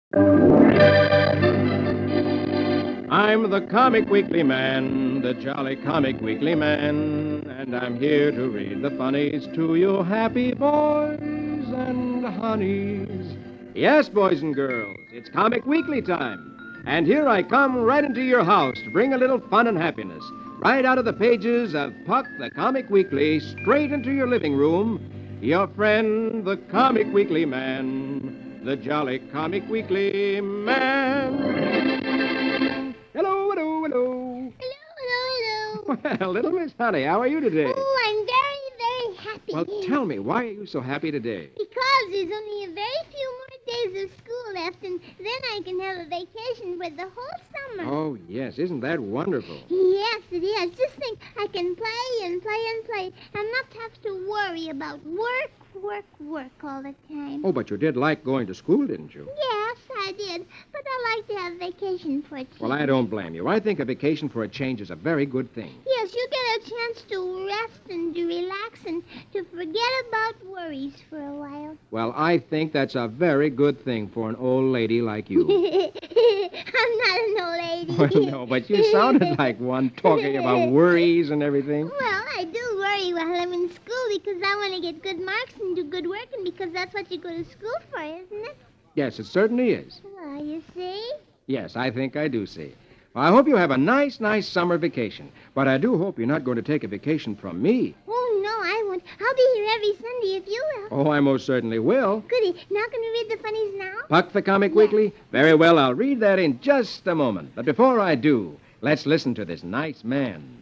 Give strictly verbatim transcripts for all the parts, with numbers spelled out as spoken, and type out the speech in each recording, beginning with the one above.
I'm the Comic Weekly Man, the jolly Comic Weekly Man, and I'm here to read the funnies to you happy boys and honeys. Yes, boys and girls, it's Comic Weekly time. And here I come right into your house to bring a little fun and happiness. Right out of the pages of Puck the Comic Weekly, straight into your living room. Your friend, the Comic Weekly Man, the jolly Comic Weekly Man. Hello, hello, hello. Hello, hello, hello. Well, little Miss Honey, how are you today? Oh, I'm very, very happy. Well, tell me, why are you so happy today? Because there's only a very few more days of school left, and then I can have a vacation for the whole summer. Oh, yes. Isn't that wonderful? Yes, it is. Just think, I can play and play and play and not have to worry about work, work, work all the time. Oh, but you did like going to school, didn't you? Yes, I did. But I like to have vacation for a change. Well, I don't blame you. I think a vacation for a change is a very good thing. Yes, you get a chance to rest and to relax and to forget about worries for a while. Well, I think that's a very good thing for an old lady like you. I'm not an old lady. Well, no, but you sounded like one talking about worries and everything. Well, I do worry while I'm in school because I want to get good marks and do good work, and because that's what you go to school for, isn't it? Yes, it certainly is. Well, you see? Yes, I think I do see. Well, I hope you have a nice, nice summer vacation. But I do hope you're not going to take a vacation from me. Oh, no, I won't. I'll be here every Sunday if you will. Oh, I most certainly will. Goody. Now can we read the funnies now? Puck the Comic Yes. Weekly? Very well, I'll read that in just a moment. But before I do, let's listen to this nice man.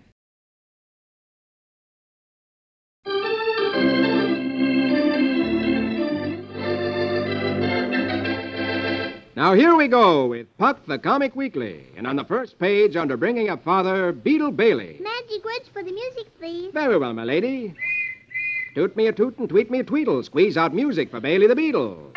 Now, here we go with Puck the Comic Weekly. And on the first page, under Bringing Up Father, Beetle Bailey. Magic words for the music, please. Very well, my lady. Toot me a toot and tweet me a tweedle. Squeeze out music for Bailey the Beetle.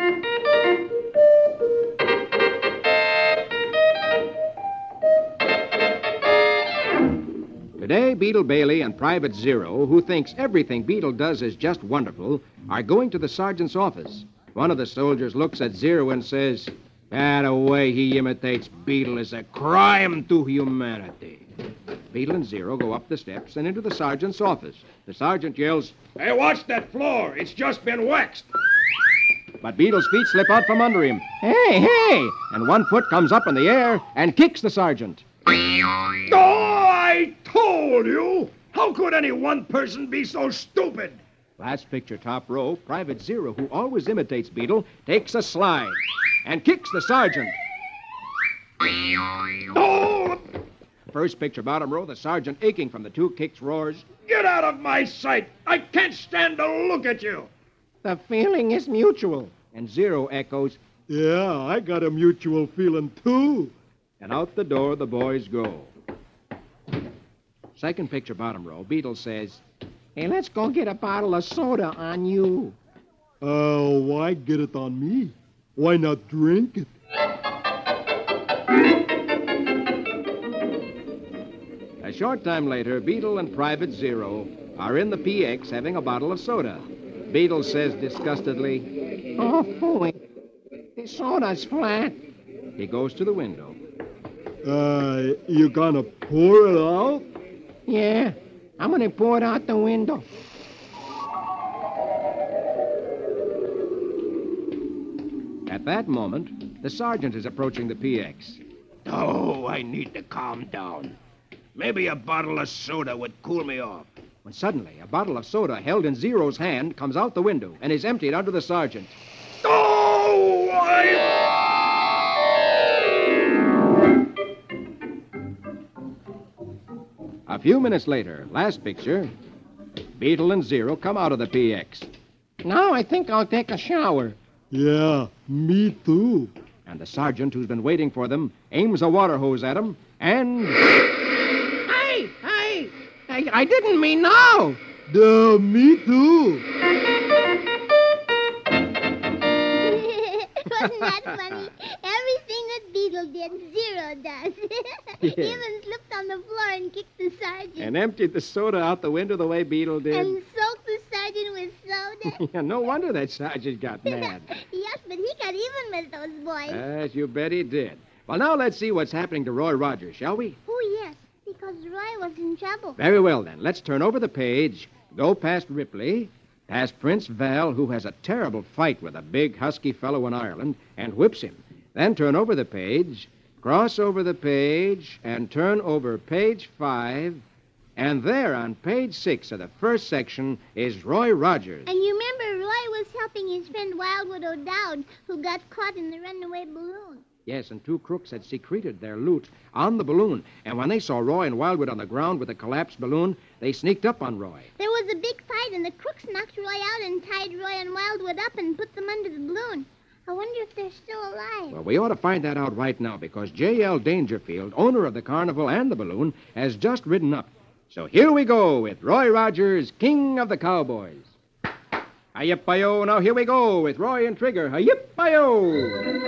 Today, Beetle Bailey and Private Zero, who thinks everything Beetle does is just wonderful, are going to the sergeant's office. One of the soldiers looks at Zero and says, "That way he imitates Beetle is a crime to humanity." Beetle and Zero go up the steps and into the sergeant's office. The sergeant yells, "Hey, watch that floor. It's just been waxed." But Beetle's feet slip out from under him. "Hey, hey!" And one foot comes up in the air and kicks the sergeant. Oh, I told you! How could any one person be so stupid? Last picture, top row, Private Zero, who always imitates Beetle, takes a slide and kicks the sergeant. Oh, First picture, bottom row, the sergeant, aching from the two kicks, roars, get out of my sight! I can't stand to look at you! "The feeling is mutual." And Zero echoes, Yeah, I got a mutual feeling, too. and out the door the boys go. Second picture, bottom row, Beetle says, "Hey, let's go get a bottle of soda on you." Oh, why get it on me? Why not drink it? A short time later, Beetle and Private Zero are in the P X having a bottle of soda. Beetle says disgustedly, "Oh, boy, the soda's flat." He goes to the window. Uh, you gonna pour it out? "Yeah, I'm going to pour it out the window." At that moment, the sergeant is approaching the P X. Oh, I need to calm down. Maybe a bottle of soda would cool me off. When suddenly, a bottle of soda held in Zero's hand comes out the window and is emptied under the sergeant. Oh, I... A few minutes later, last picture, Beetle and Zero come out of the P X. "Now I think I'll take a shower." Yeah, me too. And the sergeant, who's been waiting for them, aims a water hose at him and... "Hey, hey! I, I didn't mean no!" Duh, me too. Wasn't that funny? Everything that Beetle did, Zero does. Yeah. He even slipped on the floor and kicked the sergeant. And emptied the soda out the window the way Beetle did. And soaked the sergeant with soda. Yeah, no wonder that sergeant got mad. Yes, but he got even with those boys. Yes, you bet he did. Well, now let's see what's happening to Roy Rogers, shall we? Oh, yes, because Roy was in trouble. Very well, then. Let's turn over the page, go past Ripley, past Prince Val, who has a terrible fight with a big, husky fellow in Ireland, and whips him. Then turn over the page, cross over the page, and turn over page five. And there on page six of the first section is Roy Rogers. And you remember Roy was helping his friend Wildwood O'Dowd, who got caught in the runaway balloon. Yes, and two crooks had secreted their loot on the balloon. And when they saw Roy and Wildwood on the ground with the collapsed balloon, they sneaked up on Roy. There was a big fight, and the crooks knocked Roy out and tied Roy and Wildwood up and put them under the balloon. I wonder if they're still alive. Well, we ought to find that out right now because J L Dangerfield, owner of the carnival and the balloon, has just ridden up. So here we go with Roy Rogers, King of the Cowboys. Hi-yip-hi-yo, now here we go with Roy and Trigger. Hi-yip-hi-yo!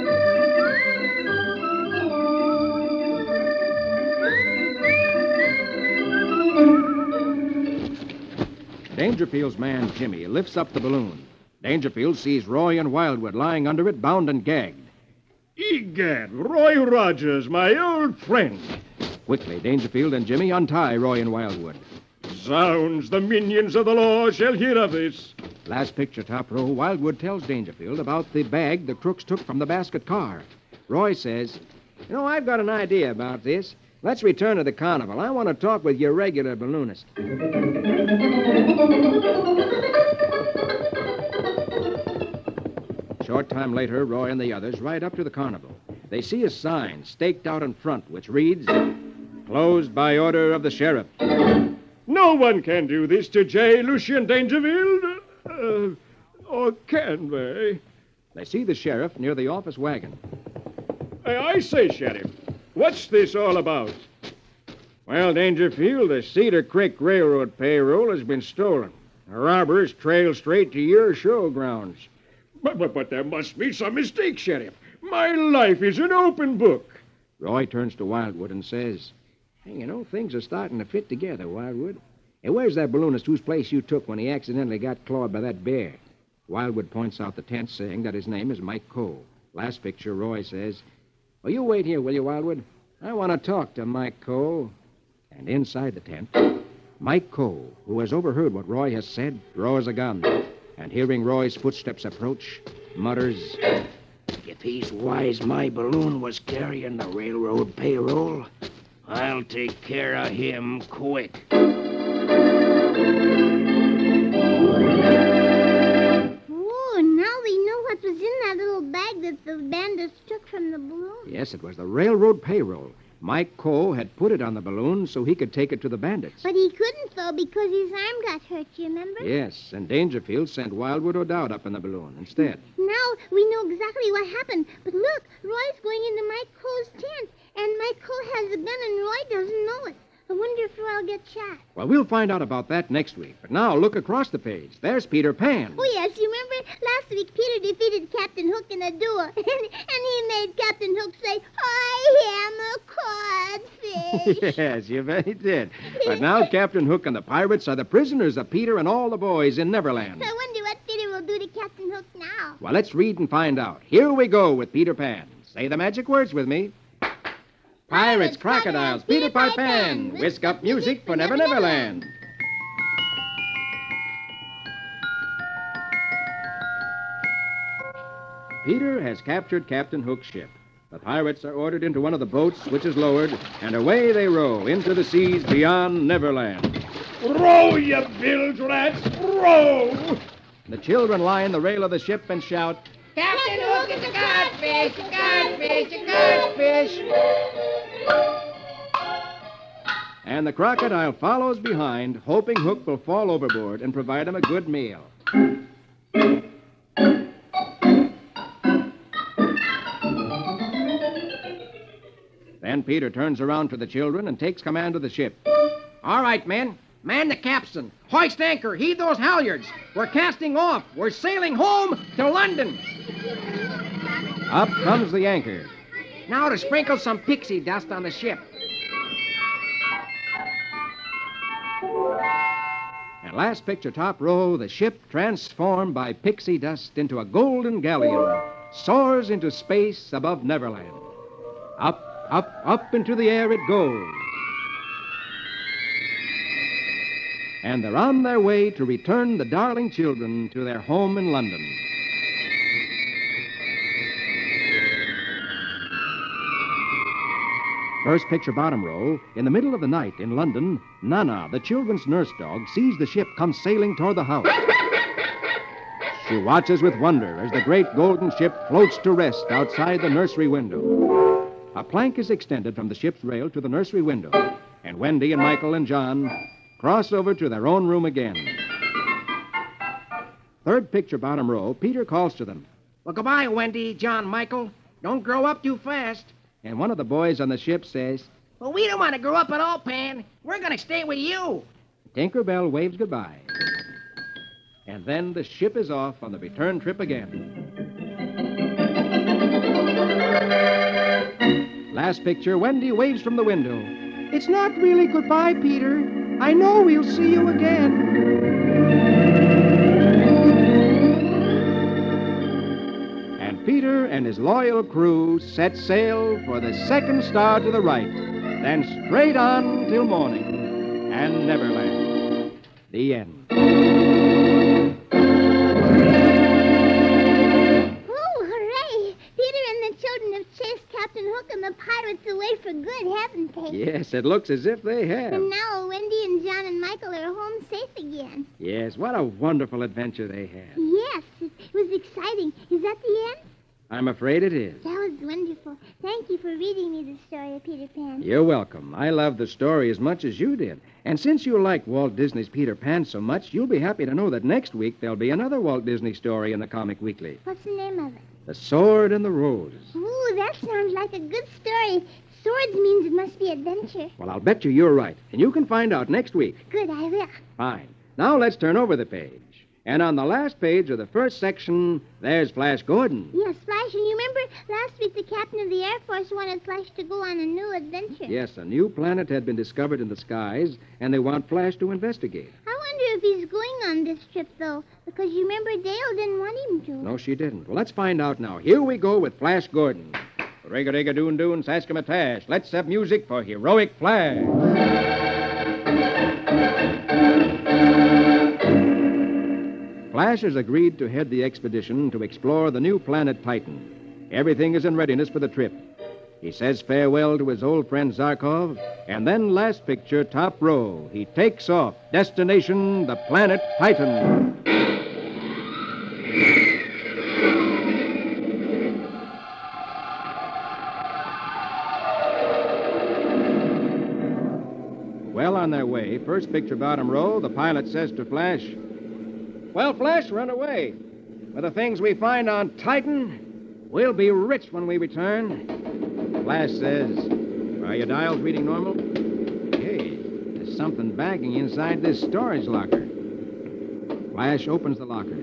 Dangerfield's man, Jimmy, lifts up the balloon. Dangerfield sees Roy and Wildwood lying under it, bound and gagged. Egad, Roy Rogers, my old friend. Quickly, Dangerfield and Jimmy untie Roy and Wildwood. Zounds, the minions of the law shall hear of this. Last picture, top row, Wildwood tells Dangerfield about the bag the crooks took from the basket car. Roy says, You know, I've got an idea about this. Let's return to the carnival. I want to talk with your regular balloonist. Short time later, Roy and the others ride up to the carnival. They see a sign staked out in front which reads, Closed by order of the sheriff. No one can do this to J. Lucien Dangerfield. Uh, or can they? They see the sheriff near the office wagon. I, I say, Sheriff, what's this all about? Well, Dangerfield, the Cedar Creek Railroad payroll has been stolen. The robbers trailed straight to your show grounds. But, but, but there must be some mistake, Sheriff. My life is an open book. Roy turns to Wildwood and says, Hey, you know, things are starting to fit together, Wildwood. Hey, where's that balloonist whose place you took when he accidentally got clawed by that bear? Wildwood points out the tent, saying that his name is Mike Cole. Last picture, Roy says, Well, you wait here, will you, Wildwood? I want to talk to Mike Cole. And inside the tent, Mike Cole, who has overheard what Roy has said, draws a gun. And hearing Roy's footsteps approach, mutters, If he's wise my balloon was carrying the railroad payroll, I'll take care of him quick. Oh, now we know what was in that little bag that the bandits took from the balloon. Yes, it was the railroad payroll. Mike Cole had put it on the balloon so he could take it to the bandits. But he couldn't, though, because his arm got hurt, you remember? Yes, and Dangerfield sent Wildwood O'Dowd up in the balloon instead. Now we know exactly what happened. But look, Roy's going into Mike Cole's tent, and Mike Cole has a gun, and Roy doesn't know it. I wonder if Roy'll get shot. Well, we'll find out about that next week. But now look across the page. There's Peter Pan. Oh, yes, you remember? Last week, Peter defeated Captain Hook in a duel, and, and he made Captain Hook say, I am a codfish. Yes, you bet he did. But now Captain Hook and the pirates are the prisoners of Peter and all the boys in Neverland. I wonder what Peter will do to Captain Hook now. Well, let's read and find out. Here we go with Peter Pan. Say the magic words with me. Pirates, crocodiles, Peter Pan, whisk up music for Never Never Land. Peter has captured Captain Hook's ship. The pirates are ordered into one of the boats, which is lowered, and away they row into the seas beyond Neverland. Row, you bilge rats, row! The children lie in the rail of the ship and shout, Captain Hook is a codfish, a codfish, a codfish. And the crocodile follows behind, hoping Hook will fall overboard and provide him a good meal. Then Peter turns around to the children and takes command of the ship. All right, men. Man the capstan. Hoist anchor. Heave those halyards. We're casting off. We're sailing home to London. Up comes the anchor. Now to sprinkle some pixie dust on the ship. And last picture, top row, the ship transformed by pixie dust into a golden galleon, soars into space above Neverland. Up, up, up into the air it goes. And they're on their way to return the darling children to their home in London. First picture, bottom row. In the middle of the night in London, Nana, the children's nurse dog, sees the ship come sailing toward the house. She watches with wonder as the great golden ship floats to rest outside the nursery window. A plank is extended from the ship's rail to the nursery window, and Wendy and Michael and John cross over to their own room again. Third picture, bottom row, Peter calls to them. Well, goodbye, Wendy, John, Michael. Don't grow up too fast. And one of the boys on the ship says, Well, we don't want to grow up at all, Pan. We're going to stay with you. Tinker Bell waves goodbye. And then the ship is off on the return trip again. Last picture, Wendy waves from the window. It's not really goodbye, Peter. I know we'll see you again. And Peter and his loyal crew set sail for the second star to the right, then straight on till morning and Neverland. The end. Oh, hooray! Peter and the children have chased Captain Hook and the pirates away for good, haven't they? Yes, it looks as if they have. And now Wendy and John and Michael are home safe again. Yes, what a wonderful adventure they had. Yes, it was exciting. Is that the end? I'm afraid it is. That was wonderful. Thank you for reading me the story of Peter Pan. You're welcome. I loved the story as much as you did. And since you like Walt Disney's Peter Pan so much, you'll be happy to know that next week there'll be another Walt Disney story in the Comic Weekly. What's the name of it? The Sword and the Rose. Ooh, that sounds like a good story. Swords means it must be adventure. Well, I'll bet you you're right. And you can find out next week. Good, I will. Fine. Now let's turn over the page. And on the last page of the first section, there's Flash Gordon. Yes, Flash, and you remember last week the captain of the Air Force wanted Flash to go on a new adventure. Yes, a new planet had been discovered in the skies, and they want Flash to investigate. I wonder if he's going on this trip, though, because you remember Dale didn't want him to. No, she didn't. Well, let's find out now. Here we go with Flash Gordon. Rig-a-dig-a-doon-doon, saskimatash. Let's have music for Heroic Flash. Flash has agreed to head the expedition to explore the new planet Titan. Everything is in readiness for the trip. He says farewell to his old friend Zarkov, and then last picture, top row, he takes off. Destination, the planet Titan. Well on their way, first picture, bottom row, the pilot says to Flash, Well, Flash, run away. With the things we find on Titan, we'll be rich when we return. Flash says, Are your dials reading normal? Hey, there's something bagging inside this storage locker. Flash opens the locker.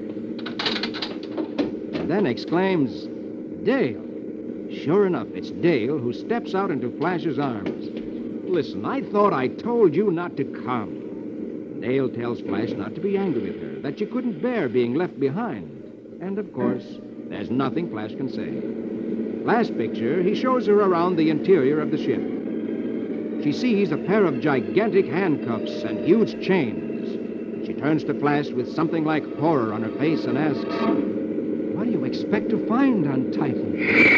And then exclaims, Dale. Sure enough, it's Dale who steps out into Flash's arms. Listen, I thought I told you not to come. Dale tells Flash not to be angry with her, that she couldn't bear being left behind. And, of course, there's nothing Flash can say. Last picture, he shows her around the interior of the ship. She sees a pair of gigantic handcuffs and huge chains. She turns to Flash with something like horror on her face and asks, What do you expect to find on Titan?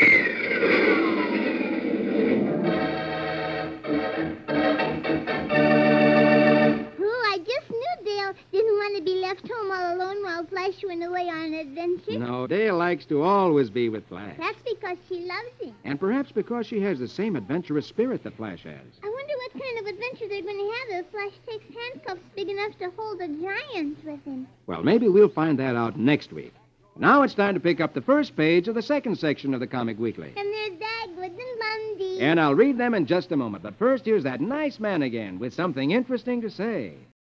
Flash went away on an adventure? No, Dale likes to always be with Flash. That's because she loves him. And perhaps because she has the same adventurous spirit that Flash has. I wonder what kind of adventure they're going to have if Flash takes handcuffs big enough to hold a giant with him. Well, maybe we'll find that out next week. Now it's time to pick up the first page of the second section of the Comic Weekly. And there's Dagwood and Bundy. And I'll read them in just a moment. But first, here's that nice man again with something interesting to say.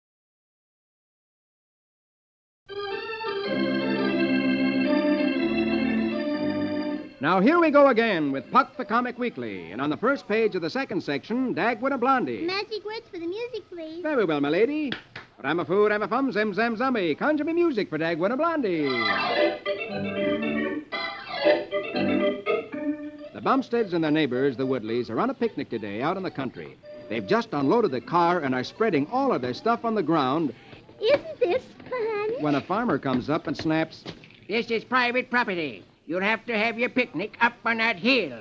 Now, here we go again with Puck the Comic Weekly. And on the first page of the second section, Dagwood and Blondie. Magic words for the music, please. Very well, my lady. Ramafoo, ramafum, zim, zam, zummy. Conjure me music for Dagwood and Blondie. The Bumsteads and their neighbors, the Woodleys, are on a picnic today out in the country. They've just unloaded the car and are spreading all of their stuff on the ground Isn't this fun? when a farmer comes up and snaps, This is private property. You'll have to have your picnic up on that hill.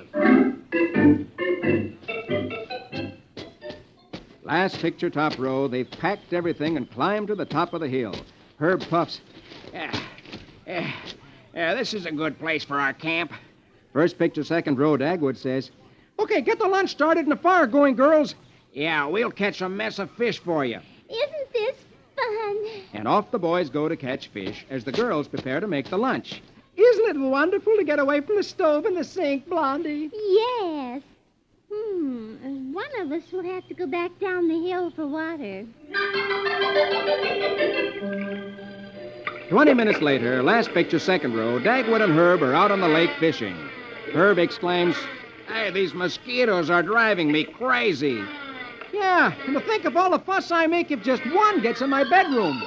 last picture top row, they've packed everything and climbed to the top of the hill. Herb puffs. Yeah, yeah, yeah, this is a good place for our camp. First picture second row, Dagwood says, okay, get the lunch started and the fire going, girls. Yeah, we'll catch a mess of fish for you. Isn't this fun? And off the boys go to catch fish as the girls prepare to make the lunch. Isn't it wonderful to get away from the stove and the sink, Blondie? Yes. Hmm. One of us will have to go back down the hill for water. Twenty minutes later, last picture second row, Dagwood and Herb are out on the lake fishing. Herb exclaims, Hey, these mosquitoes are driving me crazy. yeah, and to think of all the fuss I make if just one gets in my bedroom.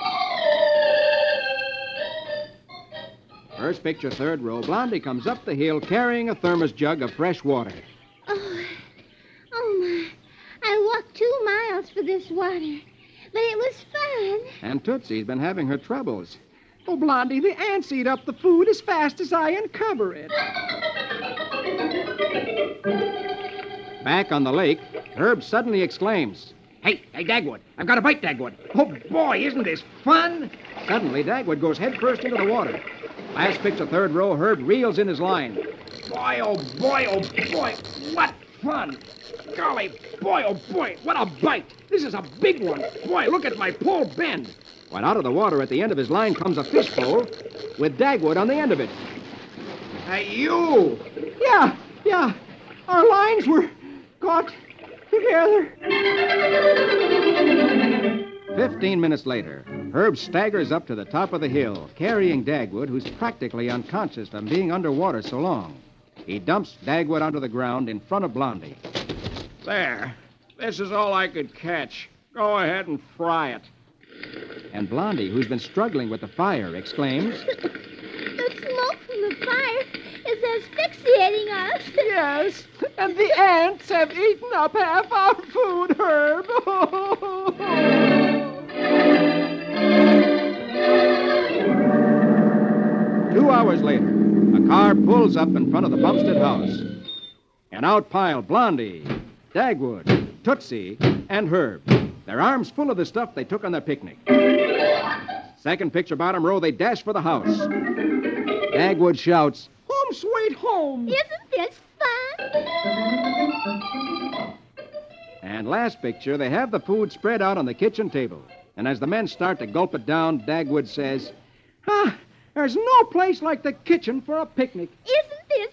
First picture, third row, Blondie comes up the hill carrying a thermos jug of fresh water. Oh, oh my. I walked two miles for this water. But it was fun. And Tootsie's been having her troubles. Oh, Blondie, the ants eat up the food as fast as I uncover it. Back on the lake, Herb suddenly exclaims, Hey, hey, Dagwood, I've got a bite, Dagwood. Oh, boy, isn't this fun? Suddenly, Dagwood goes headfirst into the water. Last picture, third row, Herb reels in his line. Boy, oh, boy, oh, boy, what fun. Golly, boy, oh, boy, what a bite. This is a big one. Boy, look at my pole bend. When out of the water at the end of his line comes a fishbowl with Dagwood on the end of it. Hey, you. Yeah, yeah, our lines were caught together. Fifteen minutes later, Herb staggers up to the top of the hill, carrying Dagwood, who's practically unconscious from being underwater so long. He dumps Dagwood onto the ground in front of Blondie. There. This is all I could catch. Go ahead and fry it. And Blondie, who's been struggling with the fire, exclaims, The smoke from the fire is asphyxiating us. yes, and the ants have eaten up half our food, Herb. Two hours later, a car pulls up in front of the Bumstead house. And out pile Blondie, Dagwood, Tootsie, and Herb, their arms full of the stuff they took on their picnic. Second picture, bottom row, they dash for the house. Dagwood shouts, Home, sweet home! Isn't this fun? And last picture, they have the food spread out on the kitchen table. And as the men start to gulp it down, Dagwood says, Ah, there's no place like the kitchen for a picnic. Isn't this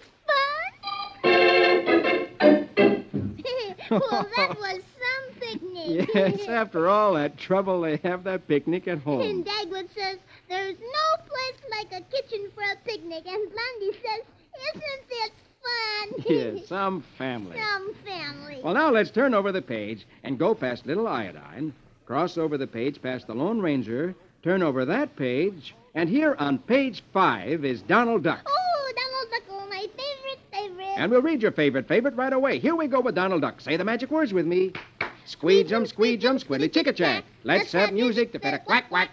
fun? Well, that was some picnic. Yes, after all that trouble, they have their picnic at And home. Dagwood says, there's no place like a kitchen for a picnic. And Blondie says, isn't this fun? Yes, some family. Some family. Well, now let's turn over the page and go past Little Iodine, cross over the page past the Lone Ranger, turn over that page, and here on page five is Donald Duck. Oh, Donald Duck, oh, my favorite, favorite. And we'll read your favorite favorite right away. Here we go with Donald Duck. Say the magic words with me. Squeejum, squeejum, squiddly chicka chack. Let's have music to fit a quack quack.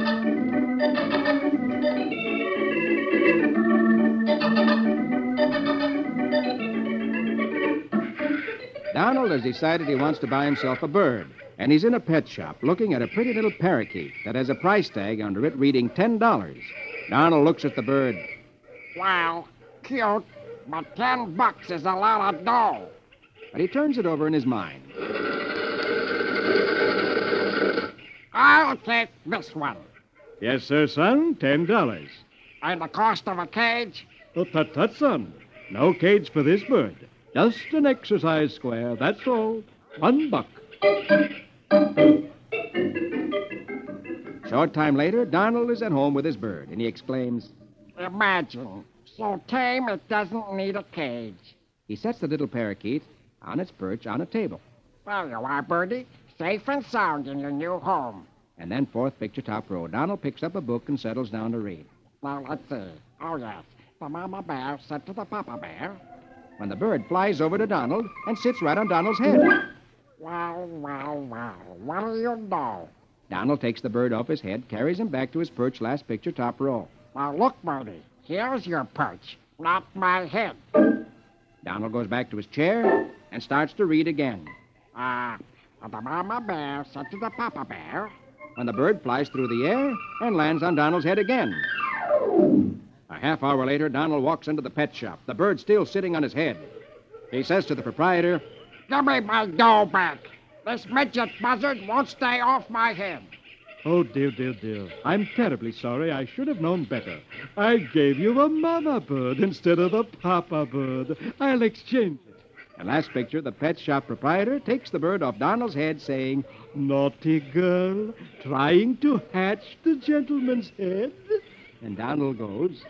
Donald has decided he wants to buy himself a bird, and he's in a pet shop looking at a pretty little parakeet that has a price tag under it reading ten dollars. Donald looks at the bird. Wow, cute, but ten bucks is a lot of dough. But he turns it over in his mind. I'll take this one. Yes, sir, son. Ten dollars. And the cost of a cage? Oh, tut tut, son. No cage for this bird. Just an exercise square, that's all. One buck. Short time later, Donald is at home with his bird, and he exclaims, Imagine, so tame it doesn't need a cage. he sets the little parakeet on its perch on a table. There you are, Birdie, safe and sound in your new home. And then fourth picture top row, Donald picks up a book and settles down to read. Now, let's see. Oh, yes. the mama bear said to the papa bear. When the bird flies over to Donald and sits right on Donald's head. Well, well, well, what do you know? Donald takes the bird off his head, carries him back to his perch, last picture, top row. Now, look, Bertie, here's your perch, not my head. Donald goes back to his chair and starts to read again. Ah, uh, the mama bear said to the papa bear. When the bird flies through the air and lands on Donald's head again. A half hour later, Donald walks into the pet shop, the bird still sitting on his head. He says to the proprietor, Give me my dough back. This midget buzzard won't stay off my head. Oh, dear, dear, dear. I'm terribly sorry. I should have known better. I gave you a mama bird instead of a papa bird. I'll exchange it. And last picture, the pet shop proprietor takes the bird off Donald's head, saying, Naughty girl, trying to hatch the gentleman's head. And Donald goes.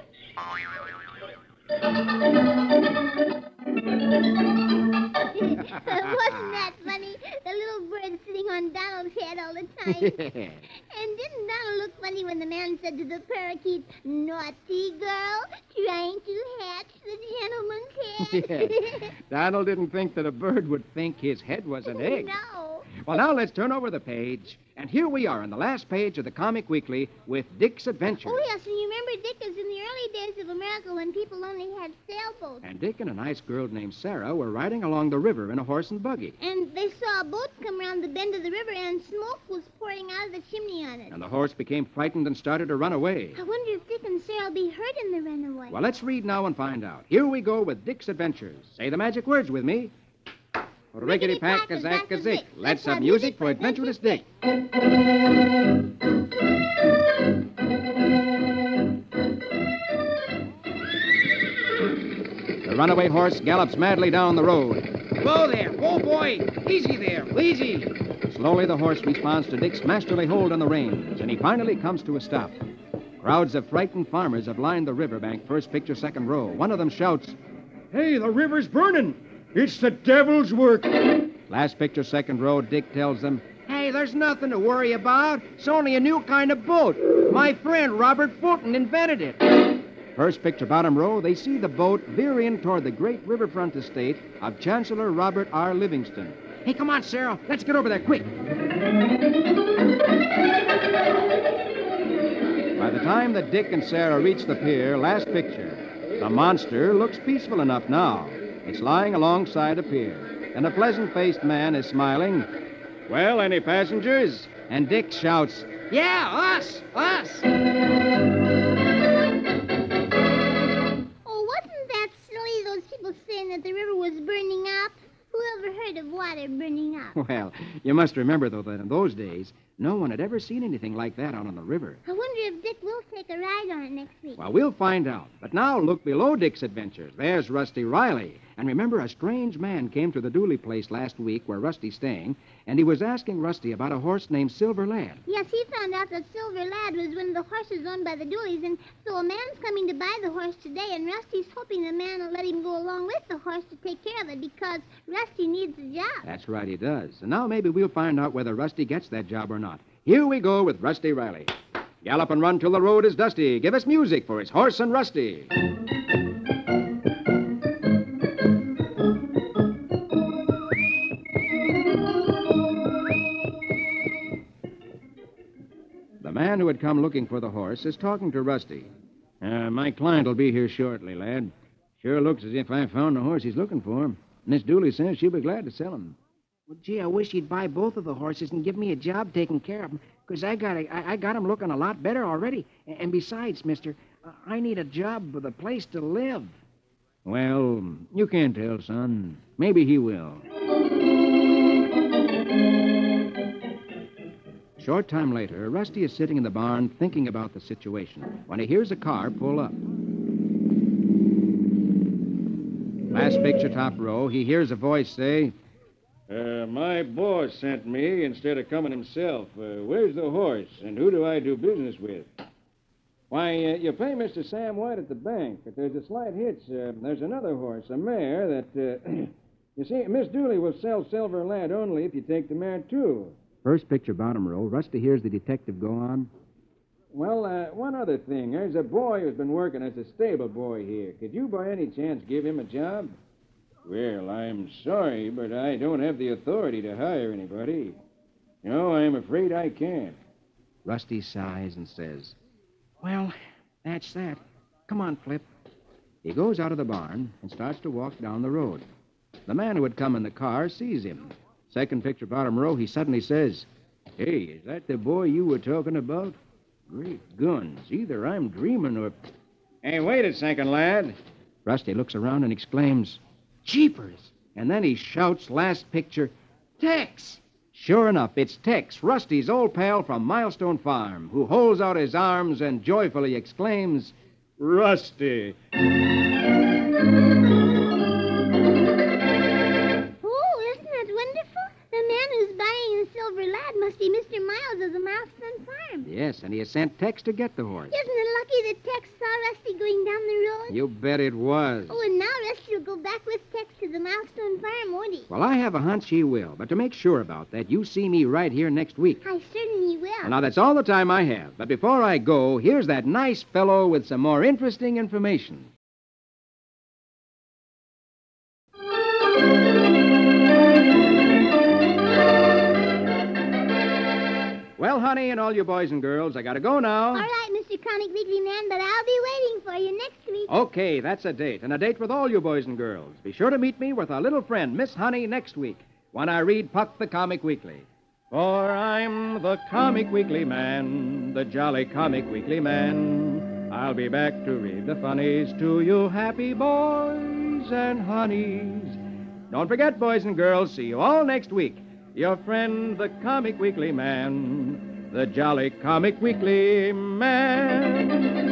Wasn't that funny? The little bird sitting on Donald's head all the time. And didn't Donald look funny when the man said to the parakeet, Naughty girl, trying to hatch the gentleman's head? Donald didn't think that a bird would think his head was an egg. No. Well, now let's turn over the page. And here we are on the last page of the Comic Weekly with Dick's Adventures. Oh, yes, and you remember Dick is in the early days of America when people only had sailboats. And Dick and a nice girl named Sarah were riding along the river in a horse and buggy. And they saw a boat come around the bend of the river, and smoke was pouring out of the chimney on it. And the horse became frightened and started to run away. I wonder if Dick and Sarah will be hurt in the runaway. Well, let's read now and find out. Here we go with Dick's Adventures. Say the magic words with me. Rickety pack a zack a zick. Let's have music for Adventurous Dick. The runaway horse gallops madly down the road. Whoa there. Whoa, boy. Easy there. Easy. Slowly, the horse responds to Dick's masterly hold on the reins, and he finally comes to a stop. Crowds of frightened farmers have lined the riverbank, first picture, second row. One of them shouts, Hey, the river's burning. It's the devil's work. Last picture, second row, Dick tells them, Hey, there's nothing to worry about. It's only a new kind of boat. My friend Robert Fulton invented it. First picture, bottom row, they see the boat veer in toward the great riverfront estate of Chancellor Robert R. Livingston. Hey, come on, Sarah. Let's get over there quick. By the time that Dick and Sarah reach the pier, last picture, the monster looks peaceful enough now. It's lying alongside a pier, and a pleasant-faced man is smiling. Well, any passengers? And Dick shouts, Yeah, us. Us. Oh, wasn't that silly, those people saying that the river was burning up? Who ever heard of water burning up? Well, you must remember, though, that in those days, no one had ever seen anything like that out on the river. I wonder if Dick will take a ride on it next week. Well, we'll find out. But now look below Dick's adventures. There's Rusty Riley. And remember, a strange man came to the Dooley place last week where Rusty's staying, and he was asking Rusty about a horse named Silver Lad. Yes, he found out that Silver Lad was one of the horses owned by the Dooleys, and so a man's coming to buy the horse today, and Rusty's hoping the man will let him go along with the horse to take care of it because Rusty needs a job. That's right, he does. And now maybe we'll find out whether Rusty gets that job or not. Here we go with Rusty Riley. Gallop and run till the road is dusty. Give us music for his horse and Rusty. The man who had come looking for the horse is talking to Rusty. Uh, my client will be here shortly, lad. Sure looks as if I found the horse he's looking for. Miss Dooley says she'll be glad to sell him. Well, gee, I wish he'd buy both of the horses and give me a job taking care of them, because I got a, I, I got 'em looking a lot better already. And, and besides, mister, uh, I need a job with a place to live. Well, you can't tell, son. Maybe he will. Short time later, Rusty is sitting in the barn thinking about the situation when he hears a car pull up. Last picture, top row, he hears a voice say, Uh, my boss sent me instead of coming himself. Uh, where's the horse, and who do I do business with? Why, uh, you pay Mister Sam White at the bank, but there's a slight hitch. Uh, there's another horse, a mare, that, uh, you see, Miss Dooley will sell Silver Lad only if you take the mare, too. First picture, bottom row, Rusty hears the detective go on. Well, uh, one other thing. There's a boy who's been working as a stable boy here. Could you by any chance give him a job? Well, I'm sorry, but I don't have the authority to hire anybody. No, I'm afraid I can't. Rusty sighs and says, Well, that's that. Come on, Flip. He goes out of the barn and starts to walk down the road. The man who had come in the car sees him. Second picture bottom row, he suddenly says, Hey, is that the boy you were talking about? Great guns. Either I'm dreaming or... Hey, wait a second, lad. Rusty looks around and exclaims, Jeepers! And then he shouts, last picture, Tex! Sure enough, it's Tex, Rusty's old pal from Milestone Farm, who holds out his arms and joyfully exclaims, Rusty. Oh, isn't that wonderful? The man who's buying the Silver Lad must be Mister Miles of the Milestone Farm. Yes, and he has sent Tex to get the horse. Isn't it lucky that Tex saw Rusty going down the road? You bet it was. Oh, and now Rusty will go back with Tex to the Milestone Farm, won't he? Well, I have a hunch he will, but to make sure about that, you see me right here next week. I certainly will. Well, now, that's all the time I have. But before I go, here's that nice fellow with some more interesting information. Well, honey, and all you boys and girls, I gotta go now. All right, Mister Comic Weekly Man, but I'll be waiting for you next week. Okay, that's a date, and a date with all you boys and girls. Be sure to meet me with our little friend, Miss Honey, next week, when I read Puck the Comic Weekly. For I'm the Comic Weekly Man, the jolly Comic Weekly Man. I'll be back to read the funnies to you happy boys and honeys. Don't forget, boys and girls, see you all next week. Your friend, the Comic Weekly Man, the jolly Comic Weekly Man.